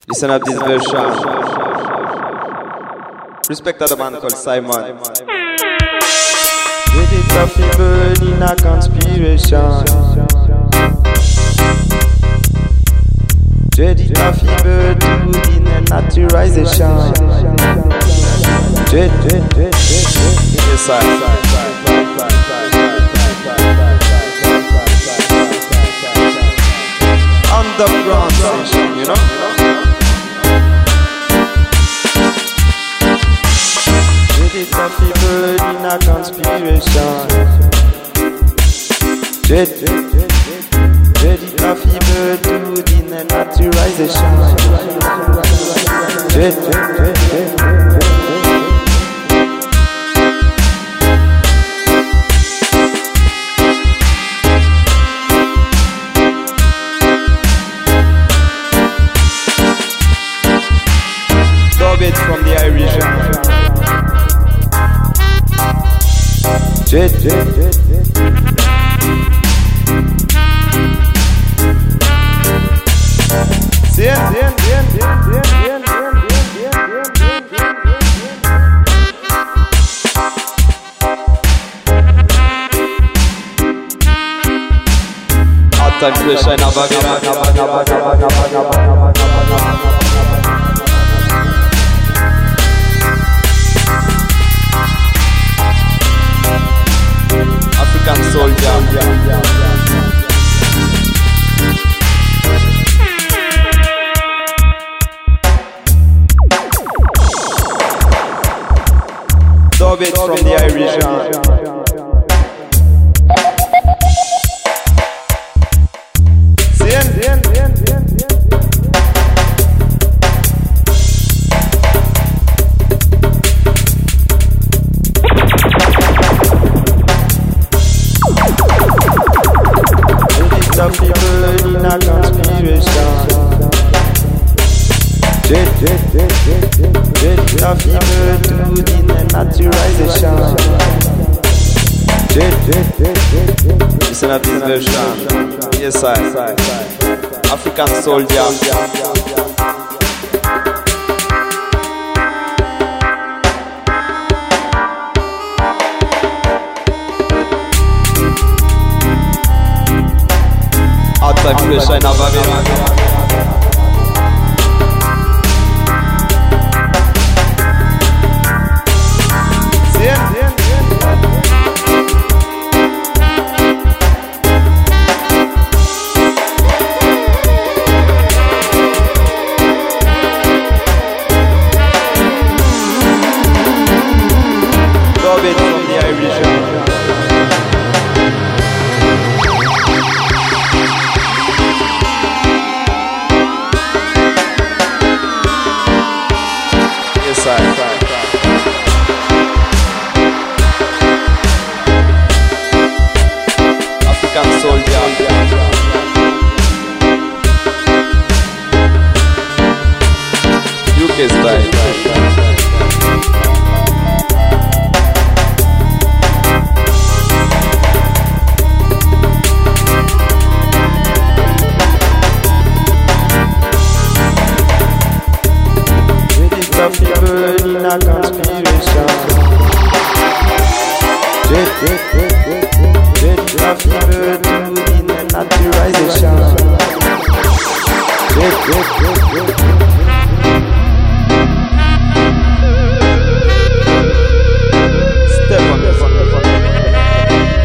Listen up this version. Respect to the man called Simon. Did it a burn in a conspiration? Did it a fever to the naturalization? Yes, underground session, you know? Did it a fever in a conspiration? Did it a fever to the naturalization? It from the Irish. Time to shine African soldier. Dub it from the Irish. People in a conspiration. A fever to the naturalization. Listen up this version. Yes, I African soldier. Time to shine a Babylon. Dub it from the Irish. African soldier. UK style. People in a conspiration. A fever to the naturalization. Step on this.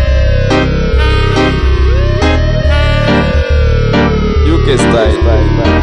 UK style.